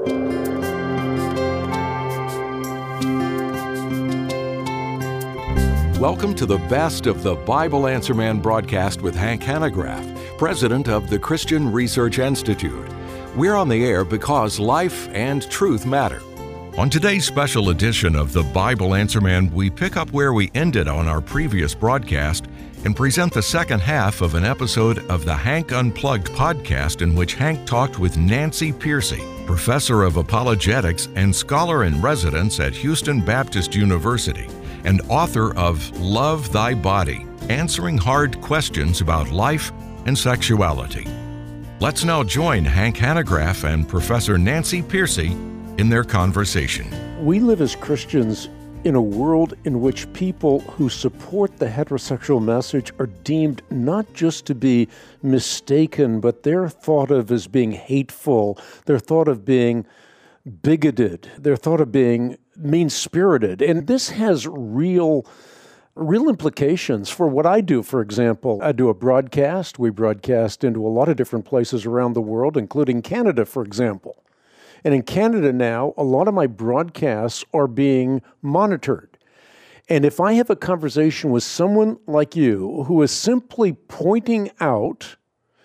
Welcome to the best of the Bible Answer Man broadcast with Hank Hanegraaff, president of the Christian Research Institute. We're on the air because life and truth matter. On today's special edition of the Bible Answer Man, we pick up where we ended on our previous broadcast and present the second half of an episode of the Hank Unplugged podcast in which Hank talked with Nancy Pearcey, professor of apologetics and scholar in residence at Houston Baptist University, and author of Love Thy Body, Answering Hard Questions About Life and Sexuality. Let's now join Hank Hanegraaff and Professor Nancy Pearcey in their conversation. We live as Christians in a world in which people who support the heterosexual message are deemed not just to be mistaken, but they're thought of as being hateful, they're thought of being bigoted, they're thought of being mean-spirited. And this has real implications for what I do. For example, I do a broadcast. We broadcast into a lot of different places around the world, including Canada, for example. And in Canada now, a lot of my broadcasts are being monitored. And if I have a conversation with someone like you who is simply pointing out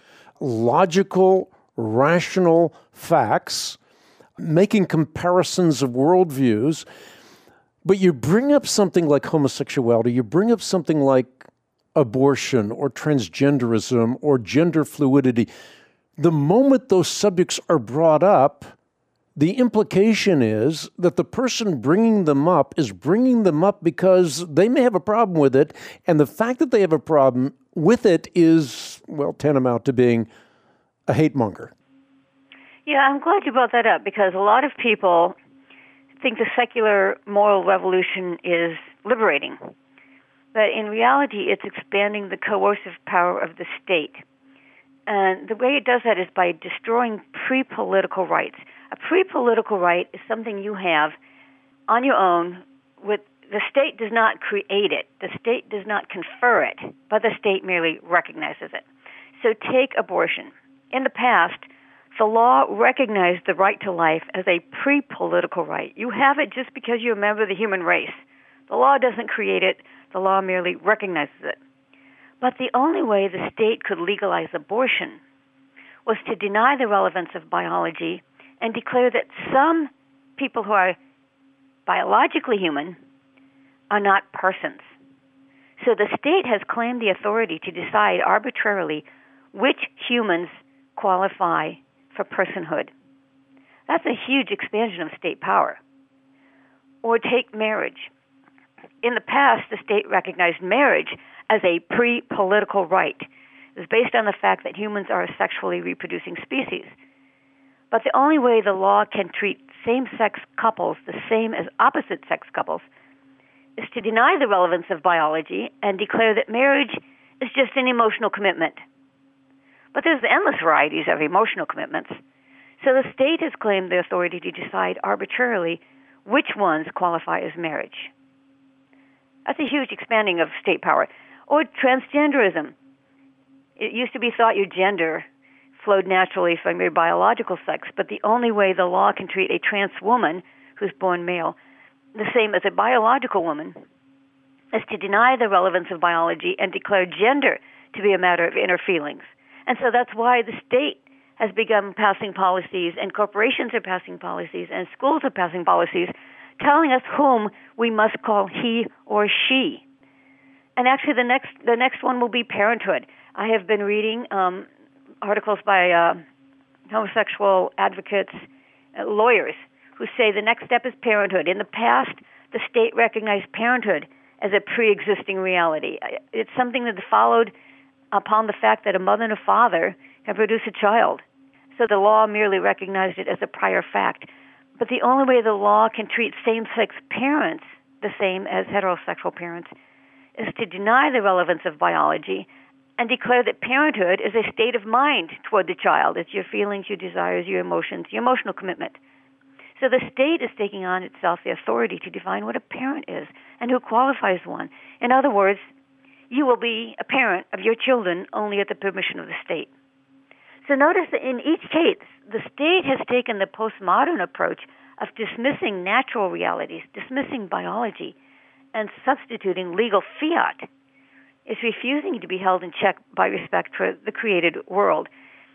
logical, rational facts, making comparisons of worldviews, but you bring up something like homosexuality, you bring up something like abortion or transgenderism or gender fluidity, the moment those subjects are brought up, the implication is that the person bringing them up is bringing them up because they may have a problem with it, and the fact that they have a problem with it is, well, tantamount to being a hate monger. Yeah, I'm glad you brought that up because a lot of people think the secular moral revolution is liberating. But in reality, it's expanding the coercive power of the state. And the way it does that is by destroying pre-political rights. A pre-political right is something you have on your own. The state does not create it. The state does not confer it, but the state merely recognizes it. So take abortion. In the past, the law recognized the right to life as a pre-political right. You have it just because you're a member of the human race. The law doesn't create it. The law merely recognizes it. But the only way the state could legalize abortion was to deny the relevance of biology and declare that some people who are biologically human are not persons. So the state has claimed the authority to decide arbitrarily which humans qualify for personhood. That's a huge expansion of state power. Or take marriage. In the past, the state recognized marriage as a pre-political right. It was based on the fact that humans are a sexually reproducing species. But the only way the law can treat same-sex couples the same as opposite-sex couples is to deny the relevance of biology and declare that marriage is just an emotional commitment. But there's endless varieties of emotional commitments. So the state has claimed the authority to decide arbitrarily which ones qualify as marriage. That's a huge expanding of state power. Or transgenderism. It used to be thought your gender flowed naturally from your biological sex, but the only way the law can treat a trans woman who's born male the same as a biological woman is to deny the relevance of biology and declare gender to be a matter of inner feelings. And so that's why the state has begun passing policies, and corporations are passing policies, and schools are passing policies, telling us whom we must call he or she. And actually, the next one will be parenthood. I have been reading articles by homosexual advocates, lawyers, who say the next step is parenthood. In the past, the state recognized parenthood as a pre-existing reality. It's something that followed upon the fact that a mother and a father have produced a child. So the law merely recognized it as a prior fact. But the only way the law can treat same-sex parents the same as heterosexual parents is to deny the relevance of biology and declare that parenthood is a state of mind toward the child. It's your feelings, your desires, your emotions, your emotional commitment. So the state is taking on itself the authority to define what a parent is and who qualifies one. In other words, you will be a parent of your children only at the permission of the state. So notice that in each case, the state has taken the postmodern approach of dismissing natural realities, dismissing biology, and substituting legal fiat. It's refusing to be held in check by respect for the created world.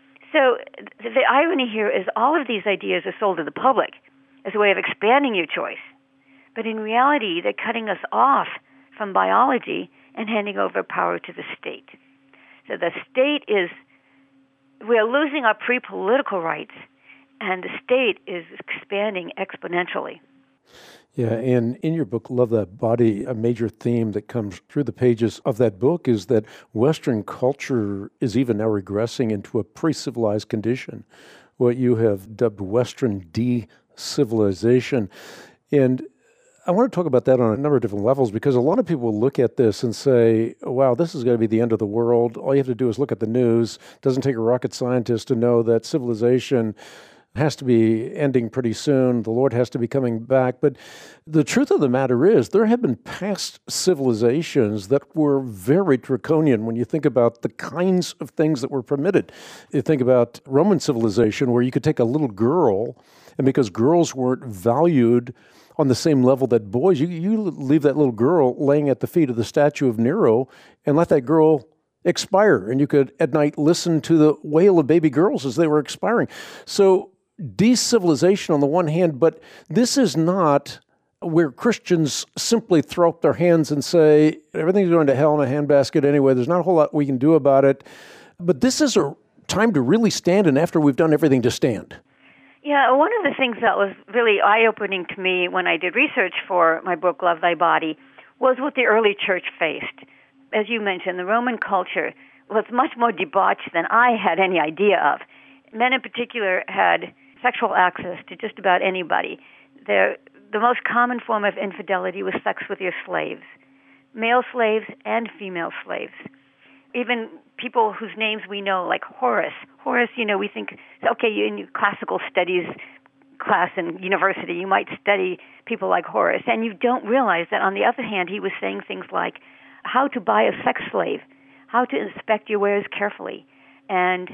So the irony here is all of these ideas are sold to the public as a way of expanding your choice. But in reality, they're cutting us off from biology and handing over power to the state. So the state is, we're losing our pre-political rights, and the state is expanding exponentially. Yeah, and in your book, Love Thy Body, a major theme that comes through the pages of that book is that Western culture is even now regressing into a pre-civilized condition, what you have dubbed Western de-civilization. And I want to talk about that on a number of different levels, because a lot of people look at this and say, wow, this is going to be the end of the world. All you have to do is look at the news. It doesn't take a rocket scientist to know that civilization has to be ending pretty soon. The Lord has to be coming back. But the truth of the matter is there have been past civilizations that were very draconian when you think about the kinds of things that were permitted. You think about Roman civilization, where you could take a little girl, and because girls weren't valued on the same level that boys, you leave that little girl laying at the feet of the statue of Nero and let that girl expire. And you could at night listen to the wail of baby girls as they were expiring. So de-civilization on the one hand, but this is not where Christians simply throw up their hands and say, everything's going to hell in a handbasket anyway. There's not a whole lot we can do about it. But this is a time to really stand, and after we've done everything to stand. Yeah, one of the things that was really eye-opening to me when I did research for my book, Love Thy Body, was what the early church faced. As you mentioned, the Roman culture was much more debauched than I had any idea of. Men in particular had sexual access to just about anybody. The most common form of infidelity was sex with your slaves, male slaves and female slaves. Even people whose names we know, like Horace. Horace, we think, okay, in your classical studies class in university, you might study people like Horace, and you don't realize that, on the other hand, he was saying things like how to buy a sex slave, how to inspect your wares carefully, and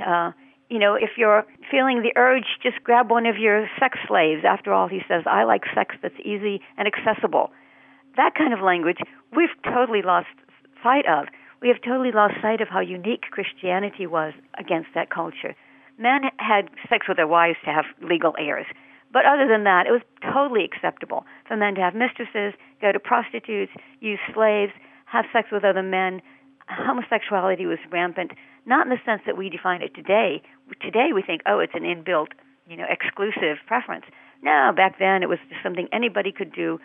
if you're feeling the urge, just grab one of your sex slaves. After all, he says, I like sex that's easy and accessible. That kind of language we've totally lost sight of. We have totally lost sight of how unique Christianity was against that culture. Men had sex with their wives to have legal heirs. But other than that, it was totally acceptable for men to have mistresses, go to prostitutes, use slaves, have sex with other men. Homosexuality was rampant, not in the sense that we define it today. Today we think, it's an inbuilt, exclusive preference. No, back then it was just something anybody could do.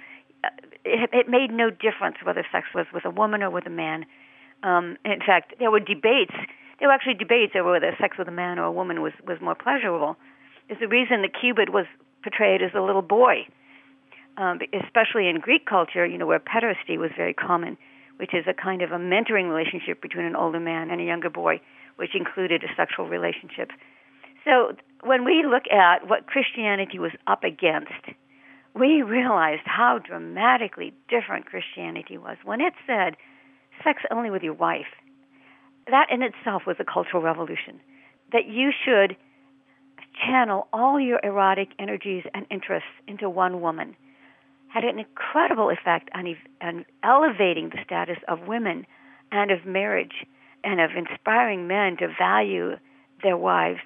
It made no difference whether sex was with a woman or with a man. In fact, there were debates. There were actually debates over whether sex with a man or a woman was more pleasurable. It's the reason the Cupid was portrayed as a little boy, especially in Greek culture, where pederasty was very common, which is a kind of a mentoring relationship between an older man and a younger boy, which included a sexual relationship. So when we look at what Christianity was up against, we realized how dramatically different Christianity was. When it said, sex only with your wife, that in itself was a cultural revolution, that you should channel all your erotic energies and interests into one woman, had an incredible effect on elevating the status of women and of marriage and of inspiring men to value their wives.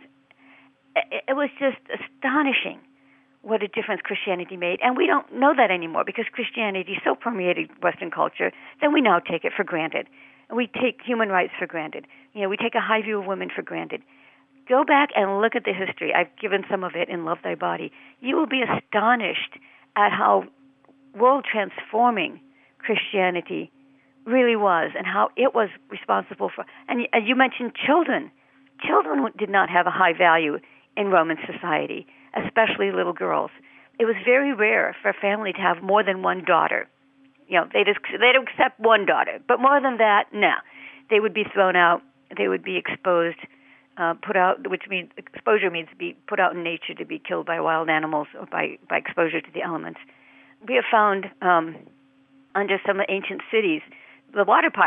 It was just astonishing what a difference Christianity made. And we don't know that anymore because Christianity so permeated Western culture that we now take it for granted. And we take human rights for granted. We take a high view of women for granted. Go back and look at the history. I've given some of it in Love Thy Body. You will be astonished at how world-transforming Christianity really was and how it was responsible for... And you mentioned children. Children did not have a high value in Roman society, especially little girls. It was very rare for a family to have more than one daughter. They'd accept one daughter, but more than that, no. They would be thrown out. They would be exposed, put out, which means exposure means to be put out in nature to be killed by wild animals or by exposure to the elements. We have found under some ancient cities, the water pipes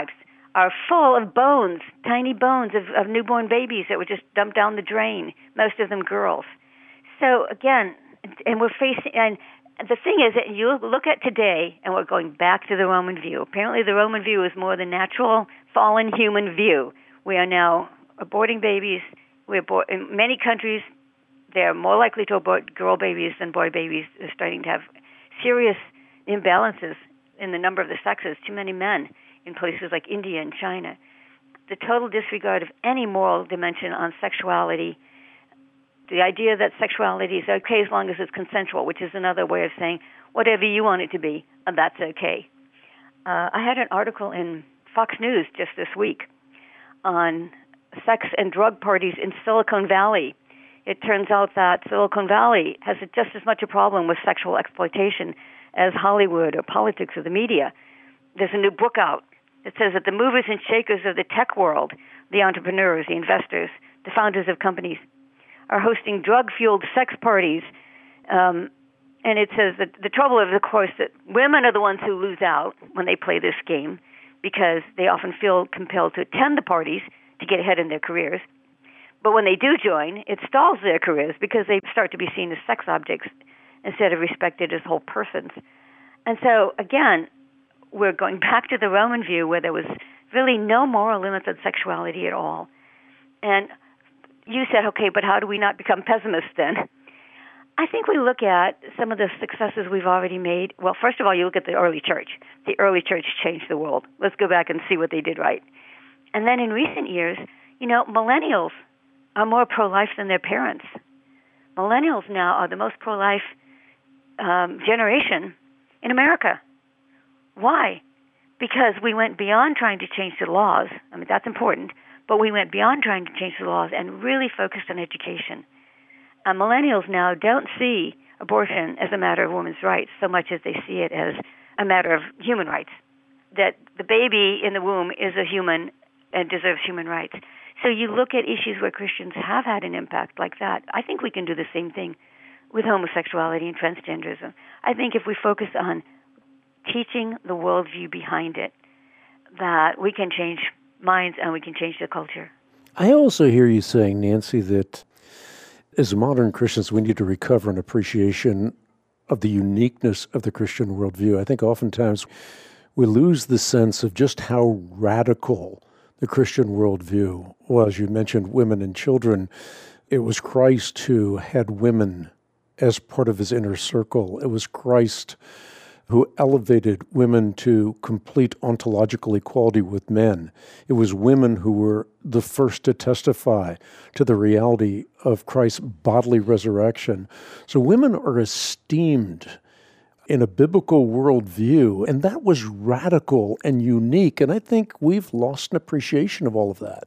are full of bones, tiny bones of newborn babies that were just dumped down the drain, most of them girls. So again, and we're facing, and the thing is that you look at today, and we're going back to the Roman view. Apparently the Roman view is more the natural, fallen human view. We are now aborting babies. In many countries, they're more likely to abort girl babies than boy babies. They're starting to have serious imbalances in the number of the sexes, too many men in places like India and China. The total disregard of any moral dimension on sexuality, the idea that sexuality is okay as long as it's consensual, which is another way of saying whatever you want it to be, that's okay. I had an article in Fox News just this week on sex and drug parties in Silicon Valley. It turns out that Silicon Valley has just as much a problem with sexual exploitation as Hollywood or politics or the media. There's a new book out that says that the movers and shakers of the tech world, the entrepreneurs, the investors, the founders of companies, are hosting drug-fueled sex parties. And it says that the trouble is, of course, that women are the ones who lose out when they play this game because they often feel compelled to attend the parties to get ahead in their careers. But when they do join, it stalls their careers because they start to be seen as sex objects instead of respected as whole persons. And so, again, we're going back to the Roman view where there was really no moral limits on sexuality at all. And you said, okay, but how do we not become pessimists then? I think we look at some of the successes we've already made. Well, first of all, you look at the early church. The early church changed the world. Let's go back and see what they did right. And then in recent years, millennials are more pro-life than their parents. Millennials now are the most pro-life generation in America. Why? Because we went beyond trying to change the laws. I mean, that's important. But we went beyond trying to change the laws and really focused on education. Millennials now don't see abortion as a matter of women's rights so much as they see it as a matter of human rights, that the baby in the womb is a human and deserves human rights. So you look at issues where Christians have had an impact like that. I think we can do the same thing with homosexuality and transgenderism. I think if we focus on teaching the worldview behind it, that we can change minds and we can change the culture. I also hear you saying, Nancy, that as modern Christians, we need to recover an appreciation of the uniqueness of the Christian worldview. I think oftentimes we lose the sense of just how radical the Christian worldview was. As you mentioned, women and children. It was Christ who had women as part of his inner circle. It was Christ who elevated women to complete ontological equality with men. It was women who were the first to testify to the reality of Christ's bodily resurrection. So women are esteemed in a biblical worldview, and that was radical and unique, and I think we've lost an appreciation of all of that.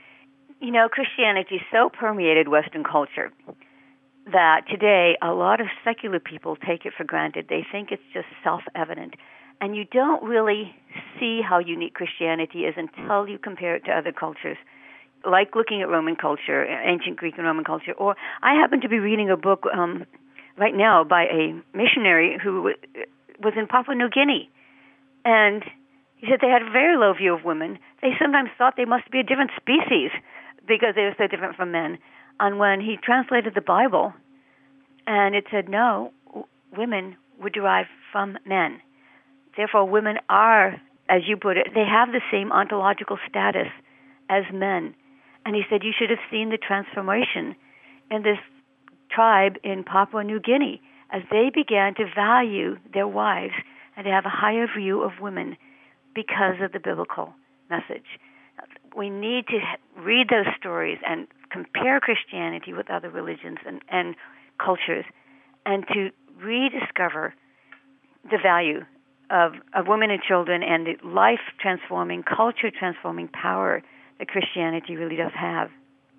Christianity so permeated Western culture that today a lot of secular people take it for granted. They think it's just self-evident. And you don't really see how unique Christianity is until you compare it to other cultures, like looking at Roman culture, ancient Greek and Roman culture. Or I happen to be reading a book right now by a missionary who was in Papua New Guinea. And he said they had a very low view of women. They sometimes thought they must be a different species because they were so different from men. And when he translated the Bible, and it said, no, women were derived from men. Therefore, women are, as you put it, they have the same ontological status as men. And he said, you should have seen the transformation in this tribe in Papua New Guinea as they began to value their wives and to have a higher view of women because of the biblical message. We need to read those stories and compare Christianity with other religions and cultures, and to rediscover the value of women and children and the life-transforming, culture-transforming power that Christianity really does have.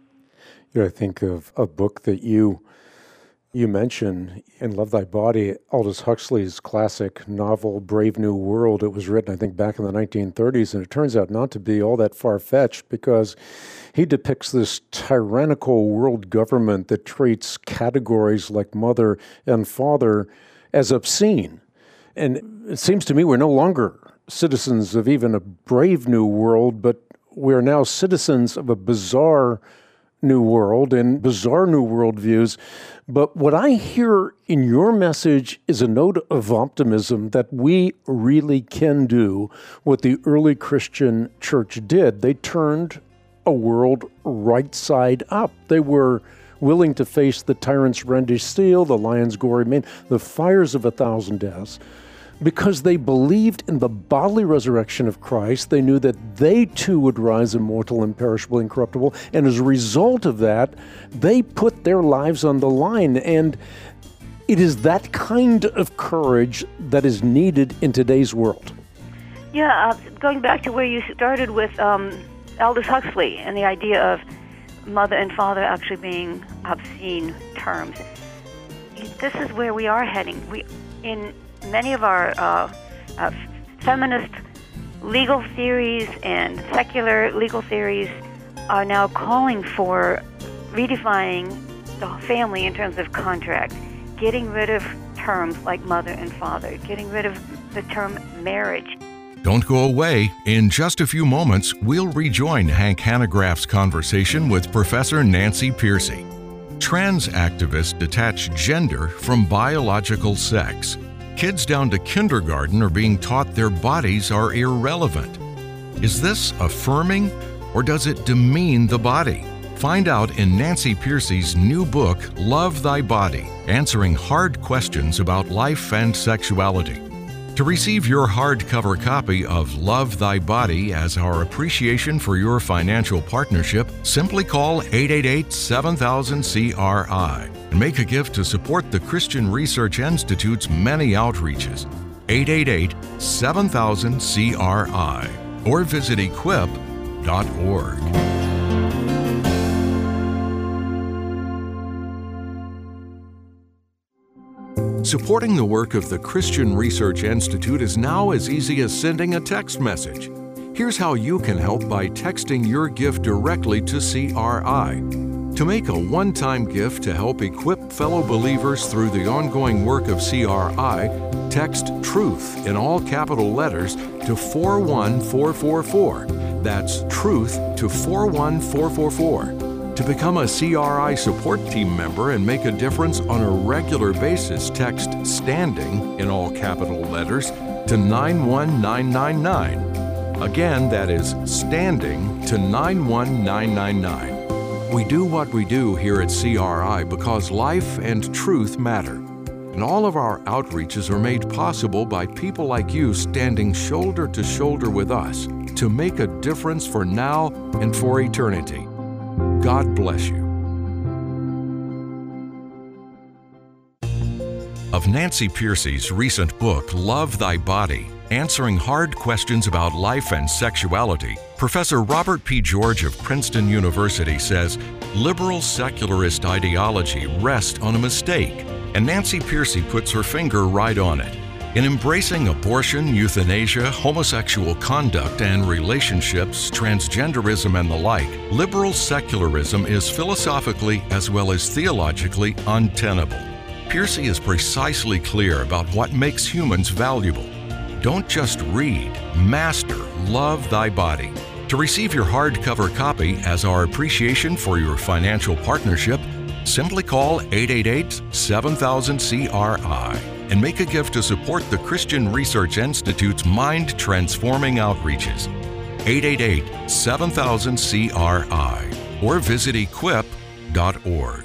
I think of a book that you mentioned in Love Thy Body, Aldous Huxley's classic novel, Brave New World. It was written, I think, back in the 1930s, and it turns out not to be all that far-fetched because he depicts this tyrannical world government that treats categories like mother and father as obscene. And it seems to me we're no longer citizens of even a brave new world, but we're now citizens of a bizarre new world and bizarre new worldviews. But what I hear in your message is a note of optimism that we really can do what the early Christian church did. They turned a world right side up. They were willing to face the tyrant's Rendish steel, the lion's gory mane, the fires of 1,000 deaths. Because they believed in the bodily resurrection of Christ, they knew that they too would rise immortal, imperishable, incorruptible, and as a result of that, they put their lives on the line. And it is that kind of courage that is needed in today's world. Yeah, going back to where you started with Aldous Huxley and the idea of mother and father actually being obscene terms. This is where we are heading. In many of our feminist legal theories and secular legal theories are now calling for redefining the family in terms of contract, getting rid of terms like mother and father, getting rid of the term marriage. Don't go away. In just a few moments, we'll rejoin Hank Hanegraaff's conversation with Professor Nancy Pearcey. Trans activists detach gender from biological sex. Kids down to kindergarten are being taught their bodies are irrelevant. Is this affirming, or does it demean the body? Find out in Nancy Pearcey's new book, Love Thy Body, answering hard questions about life and sexuality. To receive your hardcover copy of Love Thy Body as our appreciation for your financial partnership, simply call 888-7000-CRI and make a gift to support the Christian Research Institute's many outreaches. 888-7000-CRI or visit equip.org. Supporting the work of the Christian Research Institute is now as easy as sending a text message. Here's how you can help by texting your gift directly to CRI. To make a one-time gift to help equip fellow believers through the ongoing work of CRI, text TRUTH in all capital letters to 41444. That's TRUTH to 41444. To become a CRI support team member and make a difference on a regular basis, text STANDING in all capital letters to 91999. Again, that is STANDING to 91999. We do what we do here at CRI because life and truth matter. And all of our outreaches are made possible by people like you standing shoulder to shoulder with us to make a difference for now and for eternity. God bless you. Of Nancy Pearcey's recent book, Love Thy Body, answering hard questions about life and sexuality, Professor Robert P. George of Princeton University says, liberal secularist ideology rests on a mistake, and Nancy Pearcey puts her finger right on it. In embracing abortion, euthanasia, homosexual conduct and relationships, transgenderism and the like, liberal secularism is philosophically as well as theologically untenable. Pearcey is precisely clear about what makes humans valuable. Don't just read, master Love Thy Body. To receive your hardcover copy as our appreciation for your financial partnership, simply call 888-7000-CRI. and make a gift to support the Christian Research Institute's mind-transforming outreaches. 888-7000-CRI or visit equip.org.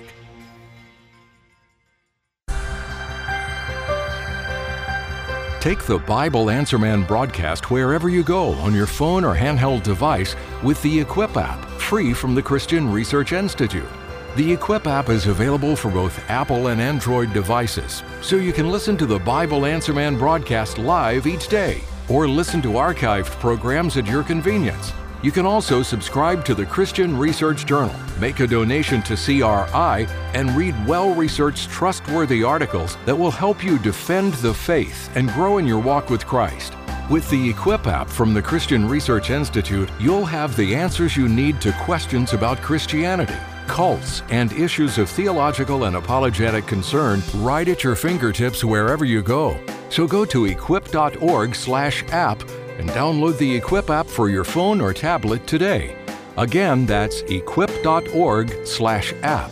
Take the Bible Answer Man broadcast wherever you go on your phone or handheld device with the Equip app, free from the Christian Research Institute. The Equip app is available for both Apple and Android devices, so you can listen to the Bible Answer Man broadcast live each day, or listen to archived programs at your convenience. You can also subscribe to the Christian Research Journal, make a donation to CRI, and read well-researched, trustworthy articles that will help you defend the faith and grow in your walk with Christ. With the Equip app from the Christian Research Institute, you'll have the answers you need to questions about Christianity, cults, and issues of theological and apologetic concern right at your fingertips wherever you go. So go to equip.org/app and download the Equip app for your phone or tablet today. Again, that's equip.org/app.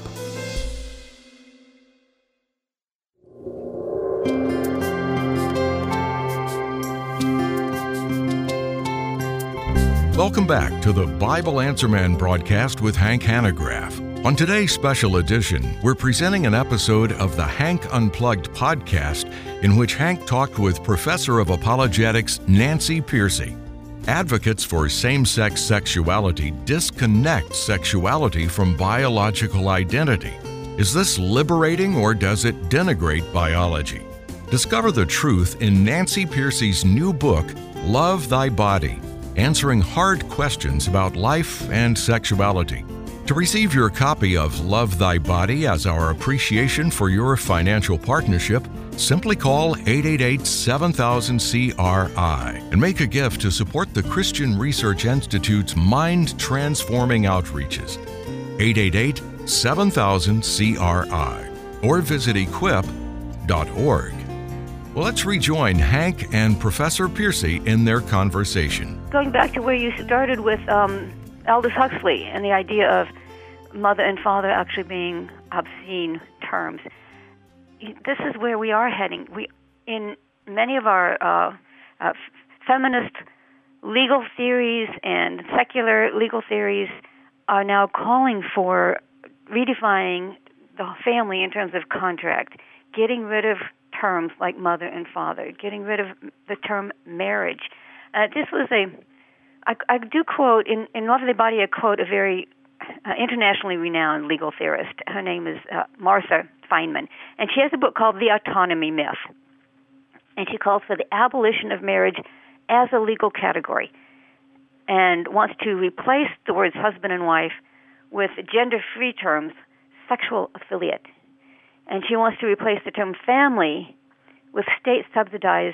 Welcome back to the Bible Answer Man broadcast with Hank Hanegraaff. On today's special edition, we're presenting an episode of the Hank Unplugged podcast in which Hank talked with Professor of Apologetics Nancy Pearcey. Advocates for same-sex sexuality disconnect sexuality from biological identity. Is this liberating or does it denigrate biology? Discover the truth in Nancy Pearcey's new book, Love Thy Body, answering hard questions about life and sexuality. To receive your copy of Love Thy Body as our appreciation for your financial partnership, simply call 888-7000-CRI and make a gift to support the Christian Research Institute's mind-transforming outreaches. 888-7000-CRI or visit equip.org. Well, let's rejoin Hank and Professor Pearcey in their conversation. Going back to where you started with Aldous Huxley and the idea of mother and father actually being obscene terms, this is where we are heading. We, in many of our feminist legal theories and secular legal theories, are now calling for redefining the family in terms of contract, getting rid of terms like mother and father, getting rid of the term marriage. This was I do quote, in Love Thy Body, I quote a very internationally renowned legal theorist. Her name is Martha Feynman, and she has a book called The Autonomy Myth. And she calls for the abolition of marriage as a legal category and wants to replace the words husband and wife with gender-free terms, sexual affiliate. And she wants to replace the term family with state-subsidized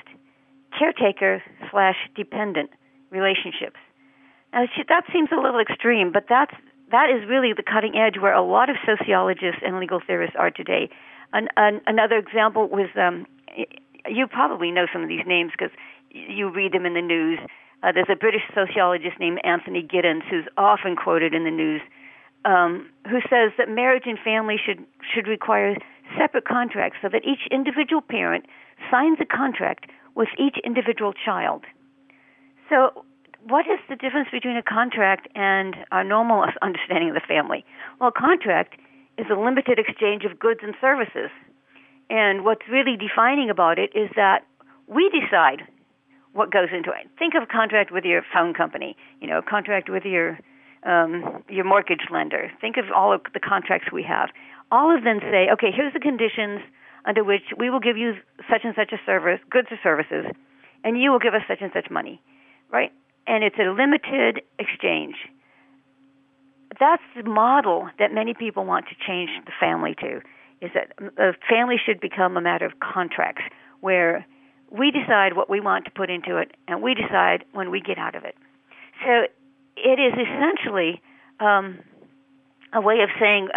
caretaker/dependent relationships. Now, that seems a little extreme, but that is really the cutting edge where a lot of sociologists and legal theorists are today. Another example was, you probably know some of these names because you read them in the news. There's a British sociologist named Anthony Giddens who's often quoted in the news, who says that marriage and family should require separate contracts so that each individual parent signs a contract with each individual child. So what is the difference between a contract and our normal understanding of the family? Well, a contract is a limited exchange of goods and services. And what's really defining about it is that we decide what goes into it. Think of a contract with your phone company, a contract with your mortgage lender. Think of all of the contracts we have. All of them say, okay, here's the conditions under which we will give you such and such a service, goods or services, and you will give us such and such money, right? And it's a limited exchange. That's the model that many people want to change the family to, is that a family should become a matter of contracts where we decide what we want to put into it and we decide when we get out of it. So it is essentially a way of saying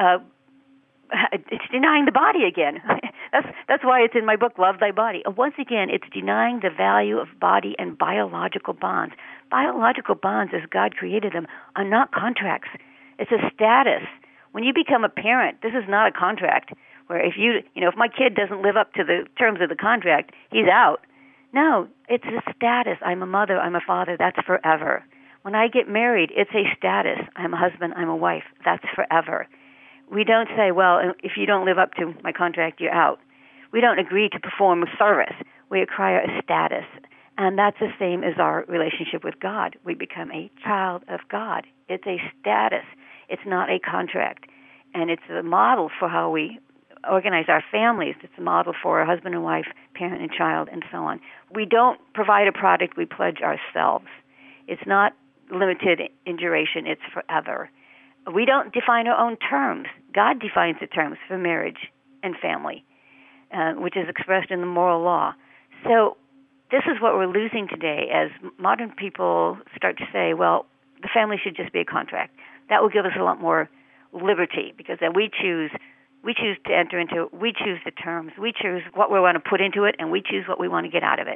it's denying the body again. That's why it's in my book, Love Thy Body. Once again, it's denying the value of body and biological bonds. Biological bonds, as God created them, are not contracts. It's a status. When you become a parent, this is not a contract where if if my kid doesn't live up to the terms of the contract, he's out. No, it's a status. I'm a mother, I'm a father, that's forever. When I get married, it's a status. I'm a husband, I'm a wife, that's forever. We don't say, well, if you don't live up to my contract, you're out. We don't agree to perform a service. We acquire a status. And that's the same as our relationship with God. We become a child of God. It's a status. It's not a contract. And it's a model for how we organize our families. It's a model for a husband and wife, parent and child, and so on. We don't provide a product. We pledge ourselves. It's not limited in duration. It's forever. We don't define our own terms. God defines the terms for marriage and family, which is expressed in the moral law. So this is what we're losing today as modern people start to say, well, the family should just be a contract. That will give us a lot more liberty because then we choose to enter into it. We choose the terms. We choose what we want to put into it, and we choose what we want to get out of it.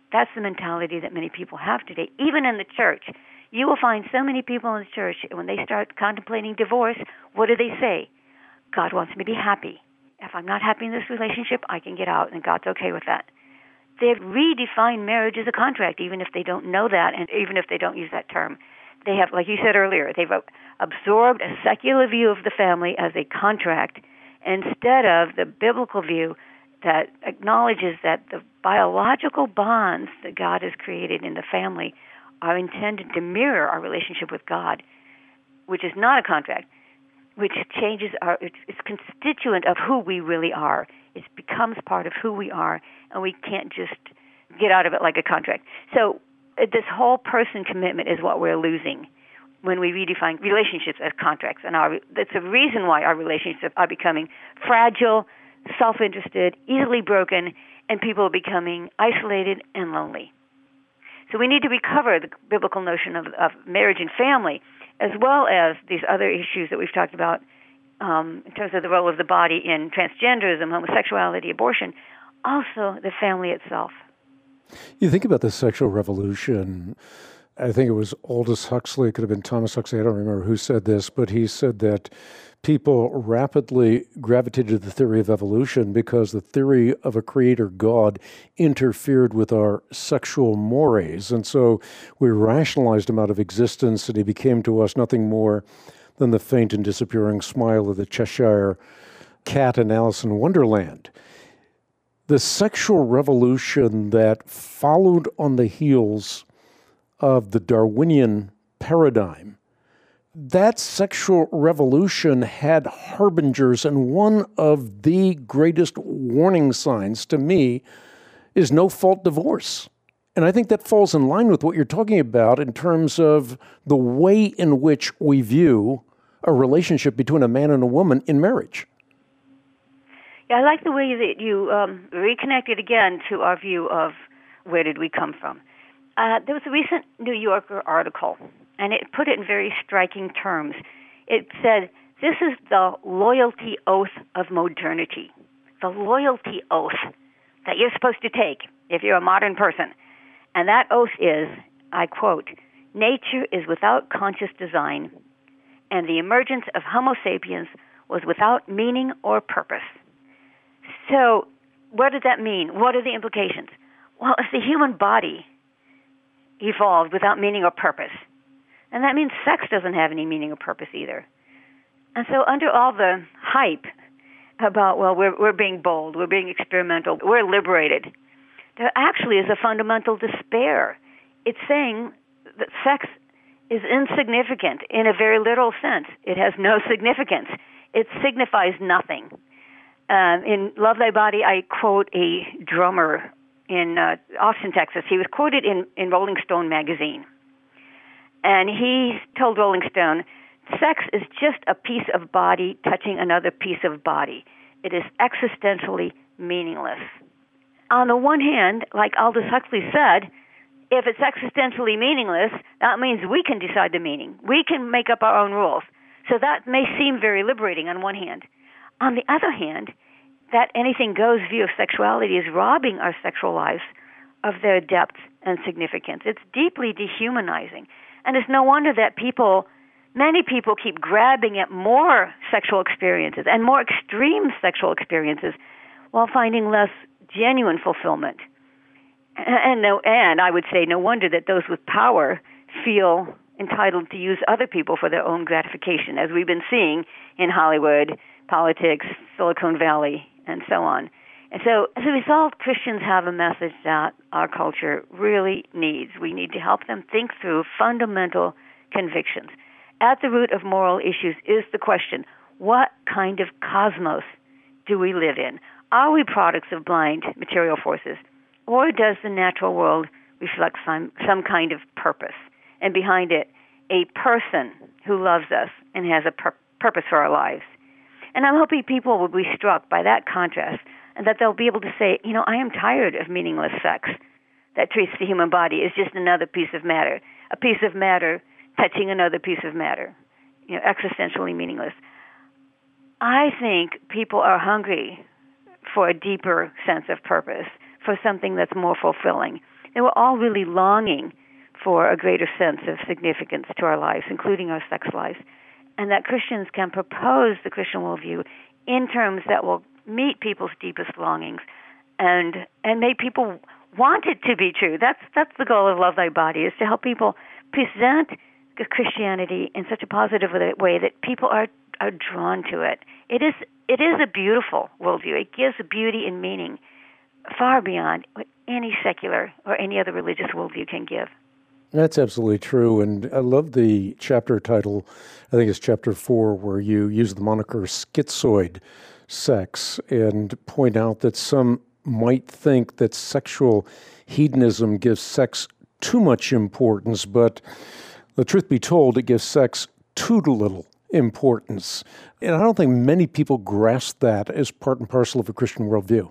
That's the mentality that many people have today, even in the church. You will find so many people in the church, when they start contemplating divorce, what do they say? God wants me to be happy. If I'm not happy in this relationship, I can get out, and God's okay with that. They've redefined marriage as a contract, even if they don't know that, and even if they don't use that term. They have, like you said earlier, they've absorbed a secular view of the family as a contract instead of the biblical view that acknowledges that the biological bonds that God has created in the family are intended to mirror our relationship with God, which is not a contract, which changes it's constituent of who we really are. It becomes part of who we are, and we can't just get out of it like a contract. So this whole person commitment is what we're losing when we redefine relationships as contracts. And that's a reason why our relationships are becoming fragile, self-interested, easily broken, and people are becoming isolated and lonely. So we need to recover the biblical notion of marriage and family, as well as these other issues that we've talked about in terms of the role of the body in transgenderism, homosexuality, abortion, also the family itself. You think about the sexual revolution. I think it was Aldous Huxley, it could have been Thomas Huxley, I don't remember who said this, but he said that people rapidly gravitated to the theory of evolution because the theory of a creator God interfered with our sexual mores. And so we rationalized him out of existence, and he became to us nothing more than the faint and disappearing smile of the Cheshire Cat in Alice in Wonderland. The sexual revolution that followed on the heels of the Darwinian paradigm, that sexual revolution had harbingers, and one of the greatest warning signs to me is no-fault divorce. And I think that falls in line with what you're talking about in terms of the way in which we view a relationship between a man and a woman in marriage. Yeah, I like the way that you reconnected again to our view of where did we come from. There was a recent New Yorker article, and it put it in very striking terms. It said, this is the loyalty oath of modernity, the loyalty oath that you're supposed to take if you're a modern person. And that oath is, I quote, nature is without conscious design, and the emergence of Homo sapiens was without meaning or purpose. So what does that mean? What are the implications? Well, if the human body evolved without meaning or purpose, and that means sex doesn't have any meaning or purpose either. And so under all the hype about, well, we're being bold, we're being experimental, we're liberated, there actually is a fundamental despair. It's saying that sex is insignificant in a very literal sense. It has no significance. It signifies nothing. In Love Thy Body, I quote a drummer in Austin, Texas. He was quoted in Rolling Stone magazine. And he told Rolling Stone, sex is just a piece of body touching another piece of body. It is existentially meaningless. On the one hand, like Aldous Huxley said, if it's existentially meaningless, that means we can decide the meaning. We can make up our own rules. So that may seem very liberating on one hand. On the other hand, that anything goes view of sexuality is robbing our sexual lives of their depth and significance. It's deeply dehumanizing. And it's no wonder that many people keep grabbing at more sexual experiences and more extreme sexual experiences while finding less genuine fulfillment. And I would say no wonder that those with power feel entitled to use other people for their own gratification, as we've been seeing in Hollywood, politics, Silicon Valley, and so on. And so, as a result, Christians have a message that our culture really needs. We need to help them think through fundamental convictions. At the root of moral issues is the question, what kind of cosmos do we live in? Are we products of blind material forces, or does the natural world reflect some kind of purpose? And behind it, a person who loves us and has a purpose for our lives. And I'm hoping people will be struck by that contrast and that they'll be able to say, I am tired of meaningless sex that treats the human body as just another piece of matter, a piece of matter touching another piece of matter, existentially meaningless. I think people are hungry for a deeper sense of purpose, for something that's more fulfilling. They were all really longing for a greater sense of significance to our lives, including our sex lives, and that Christians can propose the Christian worldview in terms that will meet people's deepest longings and make people want it to be true. That's the goal of Love Thy Body, is to help people present Christianity in such a positive way that people are drawn to it. It is a beautiful worldview. It gives a beauty and meaning far beyond what any secular or any other religious worldview can give. That's absolutely true. And I love the chapter title, I think it's chapter 4, where you use the moniker schizoid sex and point out that some might think that sexual hedonism gives sex too much importance, but the truth be told, it gives sex too little importance. And I don't think many people grasp that as part and parcel of a Christian worldview.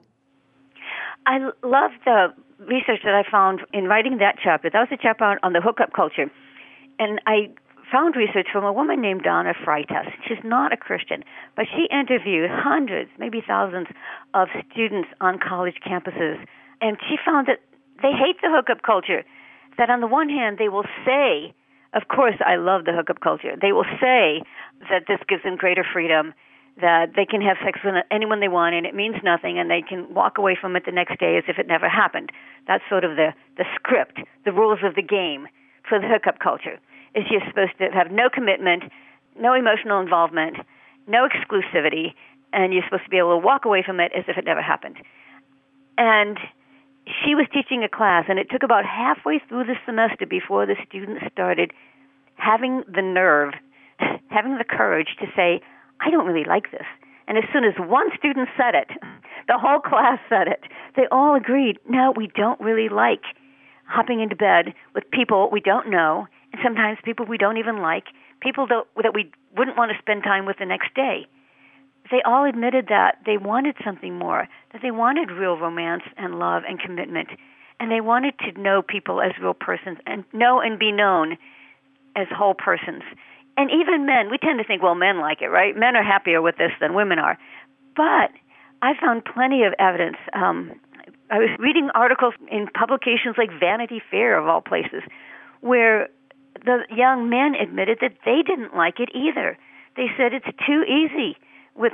I love the research that I found in writing that chapter. That was a chapter on the hookup culture. And I found research from a woman named Donna Freitas. She's not a Christian, but she interviewed hundreds, maybe thousands of students on college campuses. And she found that they hate the hookup culture. That on the one hand, they will say, of course, I love the hookup culture. They will say that this gives them greater freedom, that they can have sex with anyone they want and it means nothing, and they can walk away from it the next day as if it never happened. That's sort of the script, the rules of the game for the hookup culture. Is you're supposed to have no commitment, no emotional involvement, no exclusivity, and you're supposed to be able to walk away from it as if it never happened. And she was teaching a class, and it took about halfway through the semester before the students started having the nerve, having the courage to say, I don't really like this. And as soon as one student said it, the whole class said it. They all agreed, no, we don't really like hopping into bed with people we don't know, and sometimes people we don't even like, people that we wouldn't want to spend time with the next day. They all admitted that they wanted something more, that they wanted real romance and love and commitment, and they wanted to know people as real persons and know and be known as whole persons. And even men, we tend to think, well, men like it, right? Men are happier with this than women are. But I found plenty of evidence. I was reading articles in publications like Vanity Fair, of all places, where the young men admitted that they didn't like it either. They said it's too easy with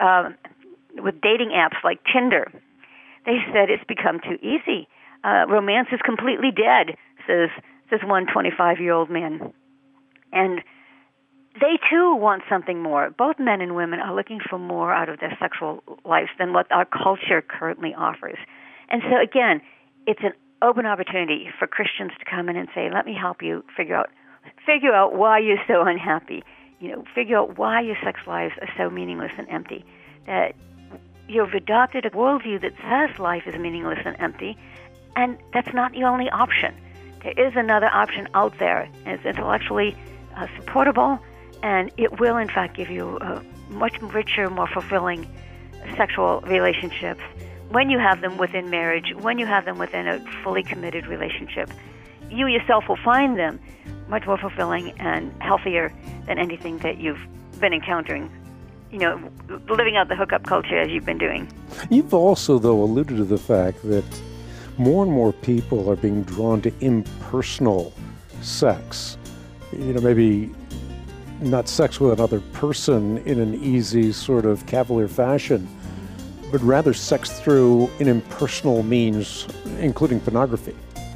dating apps like Tinder. They said it's become too easy. Romance is completely dead, says one 25-year-old man. And they, too, want something more. Both men and women are looking for more out of their sexual lives than what our culture currently offers. And so, again, it's an open opportunity for Christians to come in and say, let me help you figure out why you're so unhappy. Figure out why your sex lives are so meaningless and empty. That you've adopted a worldview that says life is meaningless and empty, and that's not the only option. There is another option out there, and it's intellectually supportable, and it will, in fact, give you much richer, more fulfilling sexual relationships when you have them within marriage, when you have them within a fully committed relationship. You yourself will find them much more fulfilling and healthier than anything that you've been encountering, living out the hookup culture as you've been doing. You've also, though, alluded to the fact that more and more people are being drawn to impersonal sex. Maybe not sex with another person in an easy sort of cavalier fashion, but rather sex through an impersonal means, including pornography.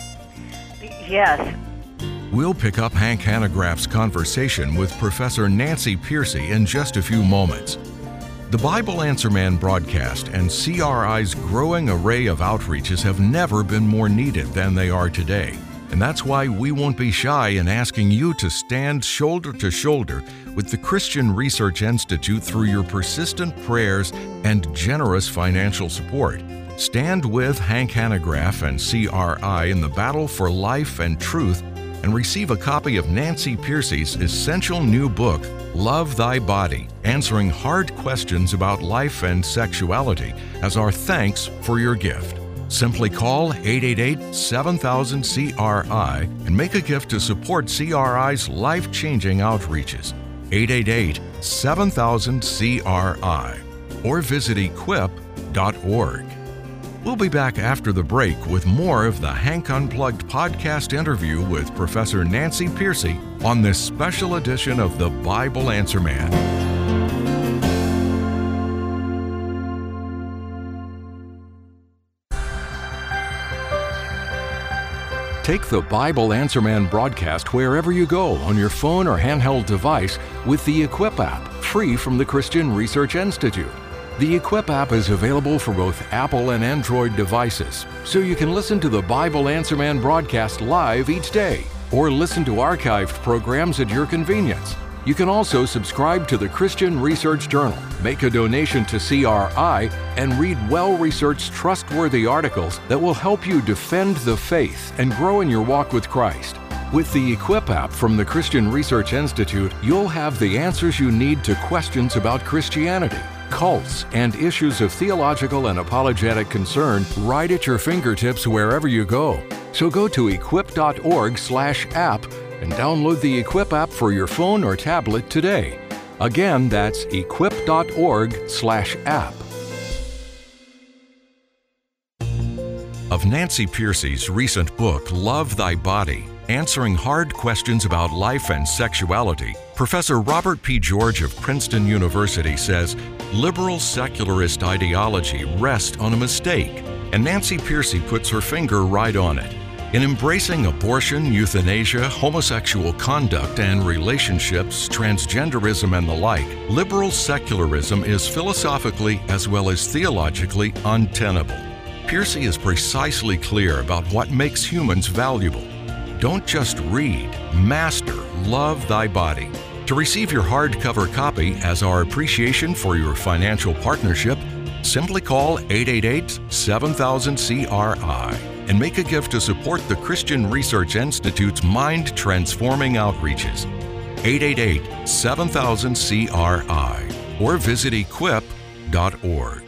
Yes. We'll pick up Hank Hanegraaff's conversation with Professor Nancy Pearcey in just a few moments. The Bible Answer Man broadcast and CRI's growing array of outreaches have never been more needed than they are today. And that's why we won't be shy in asking you to stand shoulder to shoulder with the Christian Research Institute through your persistent prayers and generous financial support. Stand with Hank Hanegraaff and CRI in the battle for life and truth, and receive a copy of Nancy Pearcey's essential new book, Love Thy Body, answering hard questions about life and sexuality, as our thanks for your gift. Simply call 888-7000-CRI and make a gift to support CRI's life-changing outreaches. 888-7000-CRI or visit equip.org. We'll be back after the break with more of the Hank Unplugged podcast interview with Professor Nancy Pearcey on this special edition of the Bible Answer Man. Take the Bible Answer Man broadcast wherever you go on your phone or handheld device with the Equip app, free from the Christian Research Institute. The Equip app is available for both Apple and Android devices, so you can listen to the Bible Answer Man broadcast live each day, or listen to archived programs at your convenience. You can also subscribe to the Christian Research Journal, make a donation to CRI, and read well-researched, trustworthy articles that will help you defend the faith and grow in your walk with Christ. With the Equip app from the Christian Research Institute, you'll have the answers you need to questions about Christianity, cults, and issues of theological and apologetic concern right at your fingertips wherever you go. So go to equip.org/app and download the Equip app for your phone or tablet today. Again, that's equip.org/app. Of Nancy Pearcey's recent book, Love Thy Body, Answering Hard Questions About Life and Sexuality, Professor Robert P. George of Princeton University says, liberal secularist ideology rests on a mistake, and Nancy Pearcey puts her finger right on it. In embracing abortion, euthanasia, homosexual conduct and relationships, transgenderism and the like, liberal secularism is philosophically as well as theologically untenable. Pearcey is precisely clear about what makes humans valuable. Don't just read, master Love Thy Body. To receive your hardcover copy as our appreciation for your financial partnership, simply call 888-7000-CRI and make a gift to support the Christian Research Institute's mind-transforming outreaches. 888-7000-CRI or visit equip.org.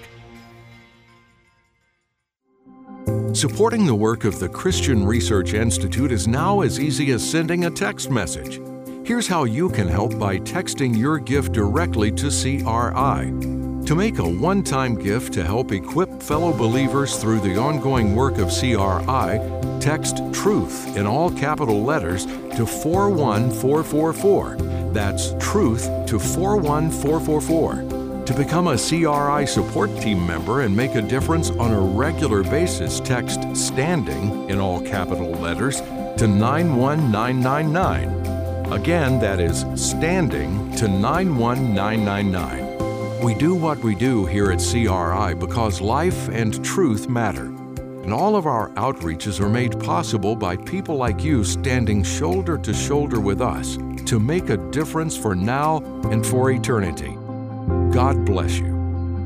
Supporting the work of the Christian Research Institute is now as easy as sending a text message. Here's how you can help by texting your gift directly to CRI. To make a one-time gift to help equip fellow believers through the ongoing work of CRI, text TRUTH in all capital letters to 41444. That's TRUTH to 41444. To become a CRI support team member and make a difference on a regular basis, text STANDING in all capital letters to 91999. Again, that is STANDING to 91999. We do what we do here at CRI because life and truth matter. And all of our outreaches are made possible by people like you standing shoulder to shoulder with us to make a difference for now and for eternity. God bless you.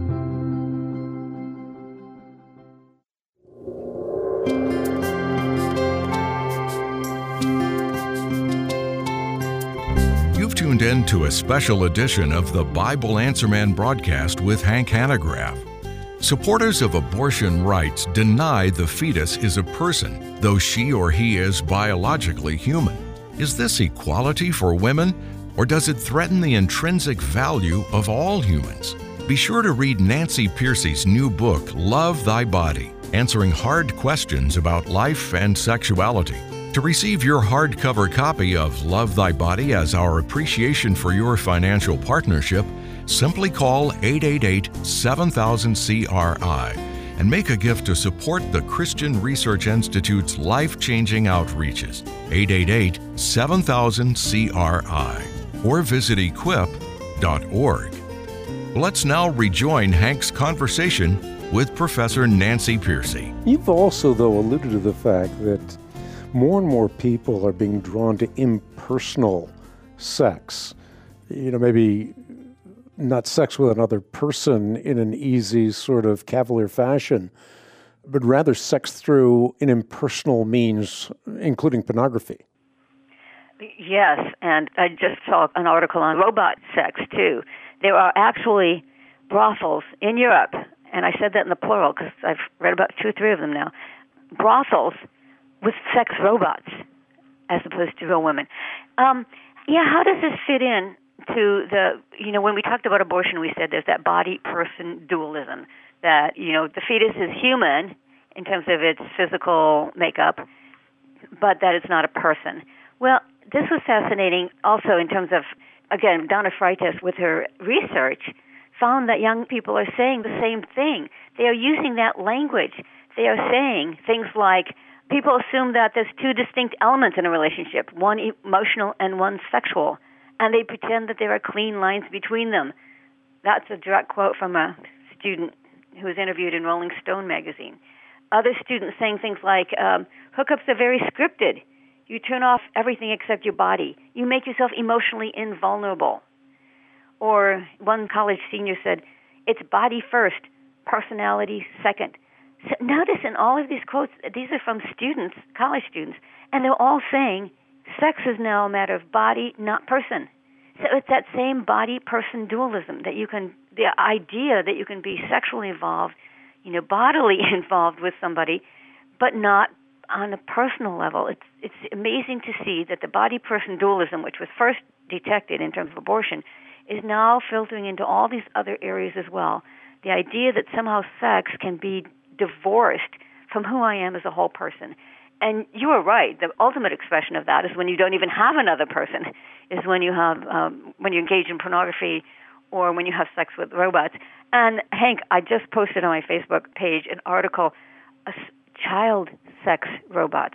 You've tuned in to a special edition of the Bible Answer Man broadcast with Hank Hanegraaff. Supporters of abortion rights deny the fetus is a person, though she or he is biologically human. Is this equality for women? Or does it threaten the intrinsic value of all humans? Be sure to read Nancy Pearcey's new book, Love Thy Body, Answering Hard Questions About Life and Sexuality. To receive your hardcover copy of Love Thy Body as our appreciation for your financial partnership, simply call 888-7000-CRI and make a gift to support the Christian Research Institute's life-changing outreaches. 888-7000-CRI. Or visit equip.org. Let's now rejoin Hank's conversation with Professor Nancy Pearcey. You've also, though, alluded to the fact that more and more people are being drawn to impersonal sex. Maybe not sex with another person in an easy sort of cavalier fashion, but rather sex through an impersonal means, including pornography. Yes, and I just saw an article on robot sex, too. There are actually brothels in Europe, and I said that in the plural because I've read about 2 or 3 of them now, brothels with sex robots as opposed to real women. How does this fit in to when we talked about abortion, we said there's that body-person dualism, that, the fetus is human in terms of its physical makeup, but that it's not a person. Well, this was fascinating also in terms of, again, Donna Freitas with her research found that young people are saying the same thing. They are using that language. They are saying things like, people assume that there's two distinct elements in a relationship, one emotional and one sexual, and they pretend that there are clean lines between them. That's a direct quote from a student who was interviewed in Rolling Stone magazine. Other students saying things like, hookups are very scripted. You turn off everything except your body. You make yourself emotionally invulnerable. Or one college senior said, it's body first, personality second. So notice in all of these quotes, these are from students, college students, and they're all saying sex is now a matter of body, not person. So it's that same body-person dualism that the idea that you can be sexually involved, bodily involved with somebody, but not on a personal level. It's amazing to see that the body-person dualism, which was first detected in terms of abortion, is now filtering into all these other areas as well. The idea that somehow sex can be divorced from who I am as a whole person. And you are right. The ultimate expression of that is when you don't even have another person, is when you have when you engage in pornography or when you have sex with robots. And Hank, I just posted on my Facebook page an article, child sex robots.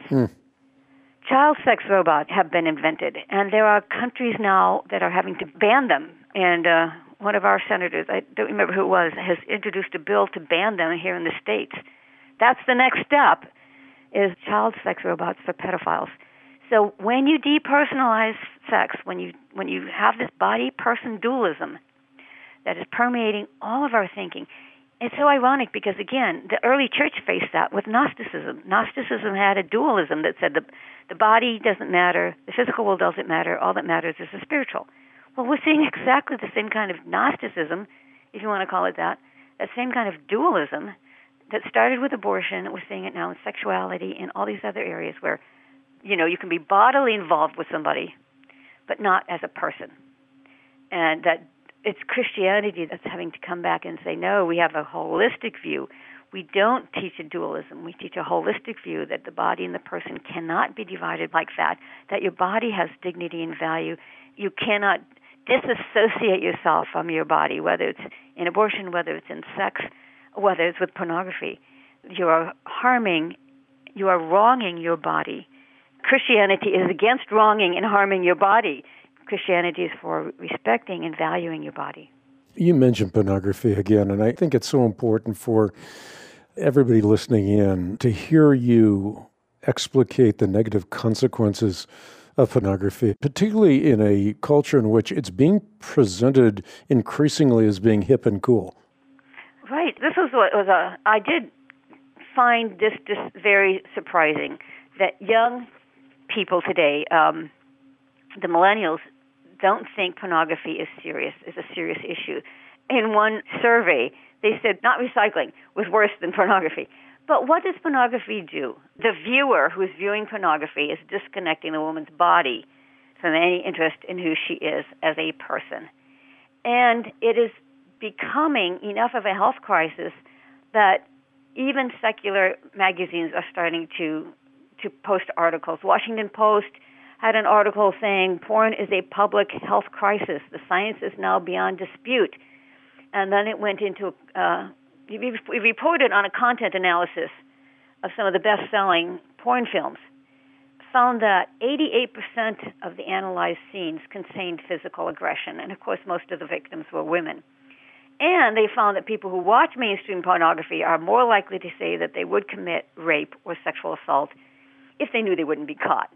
Child sex robots have been invented, and there are countries now that are having to ban them. And one of our senators, I don't remember who it was, has introduced a bill to ban them here in the States. That's the next step, is child sex robots for pedophiles. So when you depersonalize sex, when you have this body-person dualism that is permeating all of our thinking, it's so ironic because, again, the early church faced that with Gnosticism. Gnosticism had a dualism that said the body doesn't matter, the physical world doesn't matter, all that matters is the spiritual. Well, we're seeing exactly the same kind of Gnosticism, if you want to call it that same kind of dualism that started with abortion. We're seeing it now in sexuality and all these other areas where, you can be bodily involved with somebody, but not as a person. And that it's Christianity that's having to come back and say, no, we have a holistic view. We don't teach a dualism. We teach a holistic view that the body and the person cannot be divided like that your body has dignity and value. You cannot disassociate yourself from your body, whether it's in abortion, whether it's in sex, whether it's with pornography. You are wronging your body. Christianity is against wronging and harming your body. Christianity is for respecting and valuing your body. You mentioned pornography again, and I think it's so important for everybody listening in to hear you explicate the negative consequences of pornography, particularly in a culture in which it's being presented increasingly as being hip and cool. Right. This is what was I did find this very surprising, that young people today, the millennials, don't think pornography is a serious issue. In one survey, they said not recycling was worse than pornography. But what does pornography do? The viewer who is viewing pornography is disconnecting the woman's body from any interest in who she is as a person. And it is becoming enough of a health crisis that even secular magazines are starting to post articles. Washington Post had an article saying porn is a public health crisis. The science is now beyond dispute. And then it went into, we reported on a content analysis of some of the best-selling porn films, found that 88% of the analyzed scenes contained physical aggression. And, of course, most of the victims were women. And they found that people who watch mainstream pornography are more likely to say that they would commit rape or sexual assault if they knew they wouldn't be caught.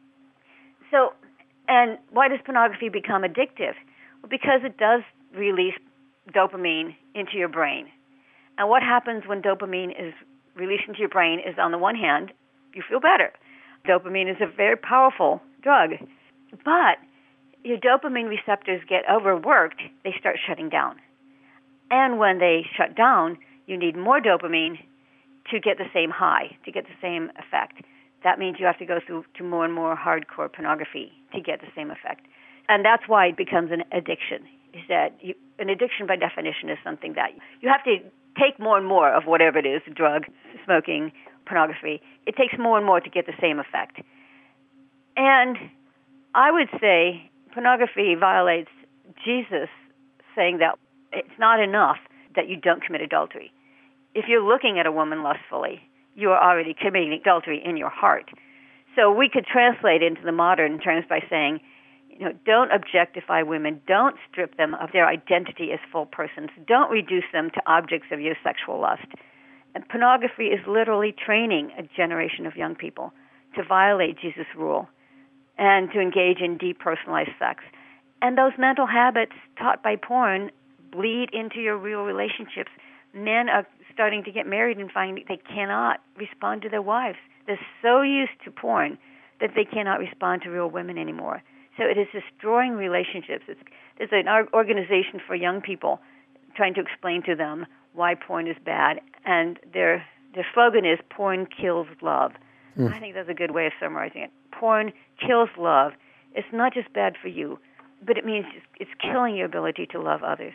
So, and why does pornography become addictive? Well, because it does release dopamine into your brain. And what happens when dopamine is released into your brain is, on the one hand, you feel better. Dopamine is a very powerful drug. But your dopamine receptors get overworked, they start shutting down. And when they shut down, you need more dopamine to get the same high, to get the same effect. That means you have to go through to more and more hardcore pornography to get the same effect. And that's why it becomes an addiction, is that an addiction by definition is something that you have to take more and more of whatever it is, drug, smoking, pornography. It takes more and more to get the same effect. And I would say pornography violates Jesus saying that it's not enough that you don't commit adultery. If you're looking at a woman lustfully, you are already committing adultery in your heart. So we could translate into the modern terms by saying, don't objectify women. Don't strip them of their identity as full persons. Don't reduce them to objects of your sexual lust. And pornography is literally training a generation of young people to violate Jesus' rule and to engage in depersonalized sex. And those mental habits taught by porn bleed into your real relationships. Men are starting to get married and find they cannot respond to their wives. They're so used to porn that they cannot respond to real women anymore. So it is destroying relationships. There's an organization for young people trying to explain to them why porn is bad, and their slogan is "Porn kills love." I think that's a good way of summarizing it. Porn kills love. It's not just bad for you, but it means it's killing your ability to love others.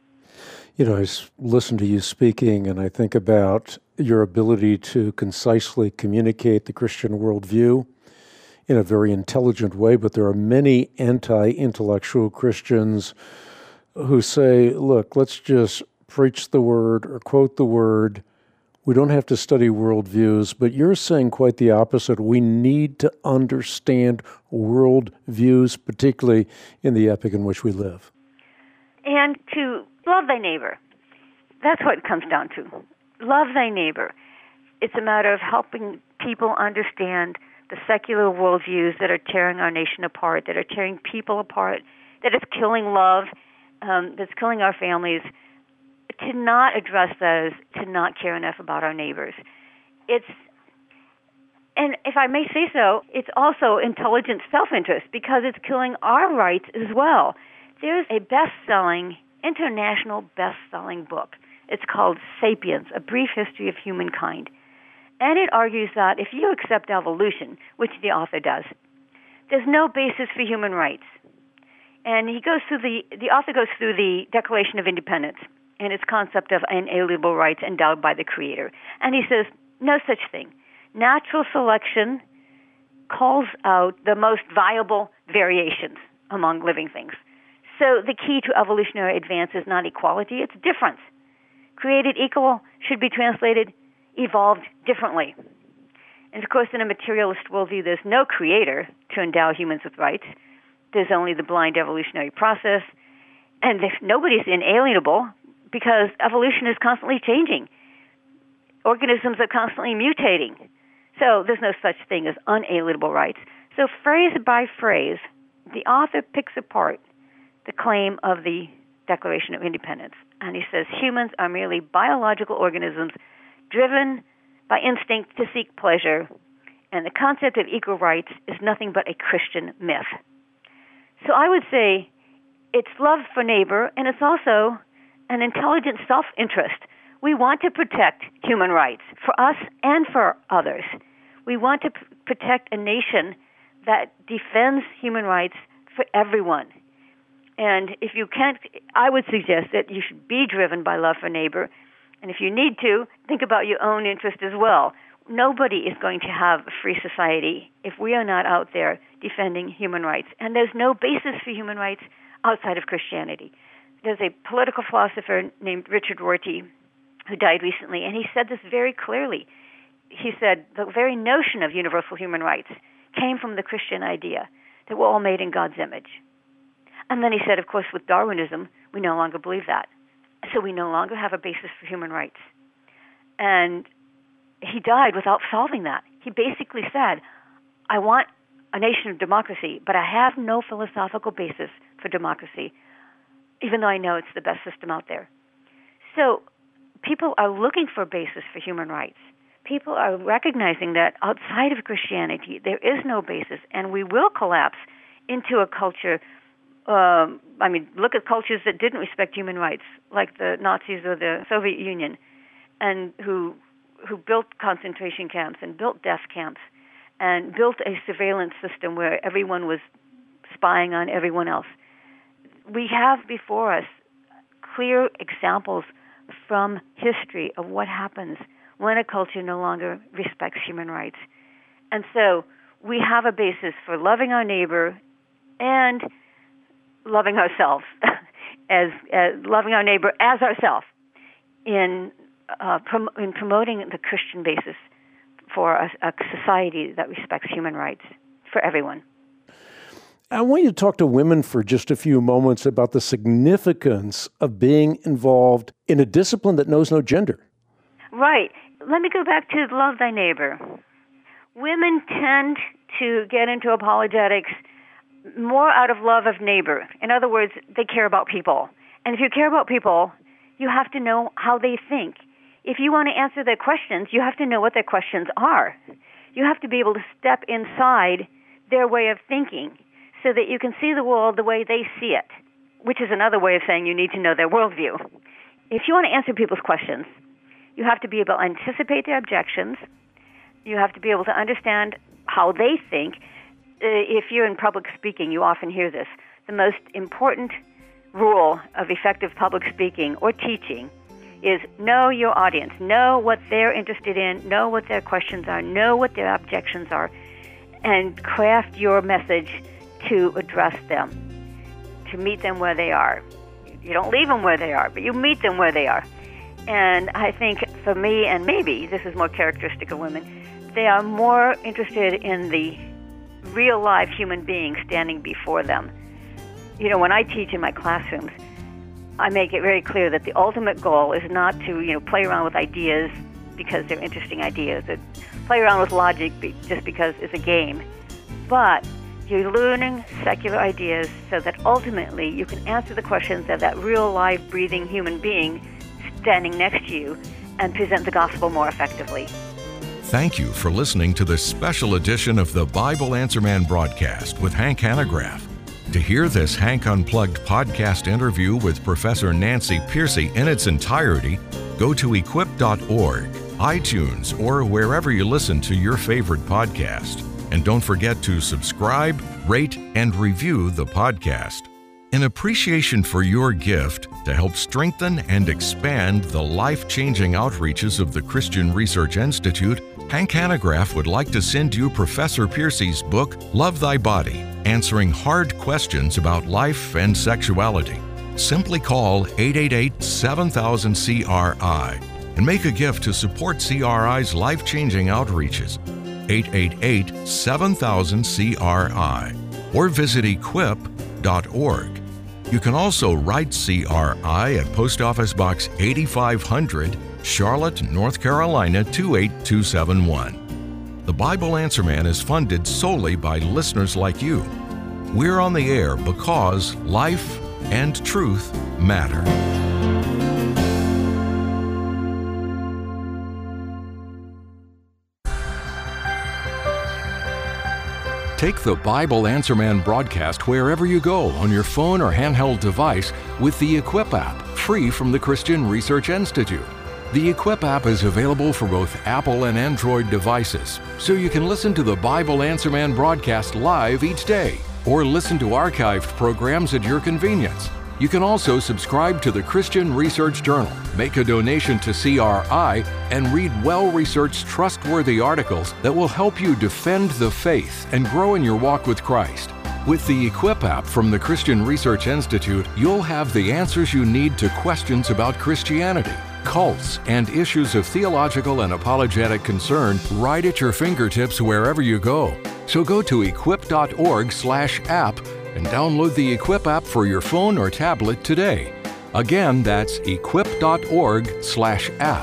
I listen to you speaking, and I think about your ability to concisely communicate the Christian worldview in a very intelligent way, but there are many anti-intellectual Christians who say, look, let's just preach the word or quote the word. We don't have to study worldviews, but you're saying quite the opposite. We need to understand worldviews, particularly in the epoch in which we live. And to love thy neighbor. That's what it comes down to. Love thy neighbor. It's a matter of helping people understand the secular worldviews that are tearing our nation apart, that are tearing people apart, that is killing love, that's killing our families. To not address those, to not care enough about our neighbors. And if I may say so, it's also intelligent self-interest because it's killing our rights as well. There's a international best-selling book. It's called Sapiens, A Brief History of Humankind. And it argues that if you accept evolution, which the author does, there's no basis for human rights. And the author goes through the Declaration of Independence and its concept of inalienable rights endowed by the Creator. And he says, no such thing. Natural selection calls out the most viable variations among living things. So the key to evolutionary advance is not equality, it's difference. Created equal should be translated evolved differently. And of course, in a materialist worldview, there's no creator to endow humans with rights. There's only the blind evolutionary process. And nobody's inalienable because evolution is constantly changing. Organisms are constantly mutating. So there's no such thing as unalienable rights. So phrase by phrase, the author picks apart the claim of the Declaration of Independence. And he says humans are merely biological organisms driven by instinct to seek pleasure, and the concept of equal rights is nothing but a Christian myth. So I would say it's love for neighbor, and it's also an intelligent self-interest. We want to protect human rights for us and for others. We want to protect a nation that defends human rights for everyone. And if you can't, I would suggest that you should be driven by love for neighbor. And if you need to, think about your own interest as well. Nobody is going to have a free society if we are not out there defending human rights. And there's no basis for human rights outside of Christianity. There's a political philosopher named Richard Rorty who died recently, and he said this very clearly. He said the very notion of universal human rights came from the Christian idea that we're all made in God's image. And then he said, of course, with Darwinism, we no longer believe that. So we no longer have a basis for human rights. And he died without solving that. He basically said, I want a nation of democracy, but I have no philosophical basis for democracy, even though I know it's the best system out there. So people are looking for a basis for human rights. People are recognizing that outside of Christianity, there is no basis, and we will collapse into a culture. Look at cultures that didn't respect human rights, like the Nazis or the Soviet Union, and who built concentration camps and built death camps and built a surveillance system where everyone was spying on everyone else. We have before us clear examples from history of what happens when a culture no longer respects human rights. And so we have a basis for loving our neighbor and loving ourselves, as loving our neighbor as ourselves, in promoting the Christian basis for a society that respects human rights for everyone. I want you to talk to women for just a few moments about the significance of being involved in a discipline that knows no gender. Right. Let me go back to love thy neighbor. Women tend to get into apologetics more out of love of neighbor. In other words, they care about people. And if you care about people, you have to know how they think. If you want to answer their questions, you have to know what their questions are. You have to be able to step inside their way of thinking so that you can see the world the way they see it, which is another way of saying you need to know their worldview. If you want to answer people's questions, you have to be able to anticipate their objections. You have to be able to understand how they think. If you're in public speaking, you often hear this. The most important rule of effective public speaking or teaching is know your audience, know what they're interested in, know what their questions are, know what their objections are, and craft your message to address them, to meet them where they are. You don't leave them where they are, but you meet them where they are. And I think for me, and maybe this is more characteristic of women, they are more interested in the real live human being standing before them. You know, when I teach in my classrooms, I make it very clear that the ultimate goal is not to, play around with ideas because they're interesting ideas, or play around with logic just because it's a game. But you're learning secular ideas so that ultimately you can answer the questions of that real live breathing human being standing next to you and present the gospel more effectively. Thank you for listening to this special edition of the Bible Answer Man broadcast with Hank Hanegraaff. To hear this Hank Unplugged podcast interview with Professor Nancy Pearcey in its entirety, go to equip.org, iTunes, or wherever you listen to your favorite podcast. And don't forget to subscribe, rate, and review the podcast. In appreciation for your gift to help strengthen and expand the life-changing outreaches of the Christian Research Institute, Hank Hanegraaff would like to send you Professor Pearcey's book, Love Thy Body, answering hard questions about life and sexuality. Simply call 888-7000-CRI and make a gift to support CRI's life-changing outreaches. 888-7000-CRI or visit equip.org. You can also write CRI at Post Office Box 8500, Charlotte, North Carolina 28271. The Bible Answer Man is funded solely by listeners like you. We're on the air because life and truth matter. Take the Bible Answer Man broadcast wherever you go on your phone or handheld device with the Equip app, free from the Christian Research Institute. The Equip app is available for both Apple and Android devices, so you can listen to the Bible Answer Man broadcast live each day, or listen to archived programs at your convenience. You can also subscribe to the Christian Research Journal, make a donation to CRI, and read well-researched, trustworthy articles that will help you defend the faith and grow in your walk with Christ. With the Equip app from the Christian Research Institute, you'll have the answers you need to questions about Christianity, cults, and issues of theological and apologetic concern right at your fingertips wherever you go. So go to equip.org/app and download the Equip app for your phone or tablet today. Again, that's equip.org/app.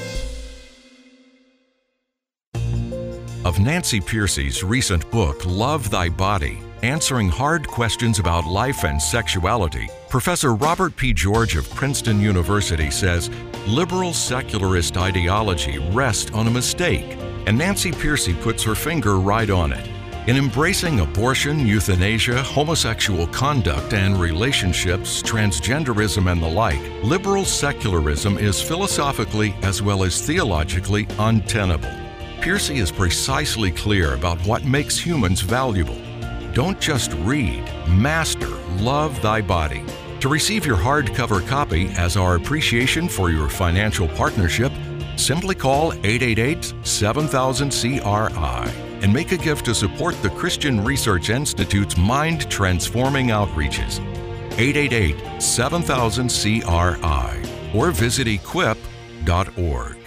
Of Nancy Pearcey's recent book, Love Thy Body, answering hard questions about life and sexuality, Professor Robert P. George of Princeton University says, liberal secularist ideology rests on a mistake, and Nancy Pearcey puts her finger right on it. In embracing abortion, euthanasia, homosexual conduct and relationships, transgenderism and the like, liberal secularism is philosophically as well as theologically untenable. Pearcey is precisely clear about what makes humans valuable. Don't just read, master Love Thy Body. To receive your hardcover copy as our appreciation for your financial partnership, simply call 888-7000-CRI and make a gift to support the Christian Research Institute's mind-transforming outreaches. 888-7000-CRI or visit equip.org.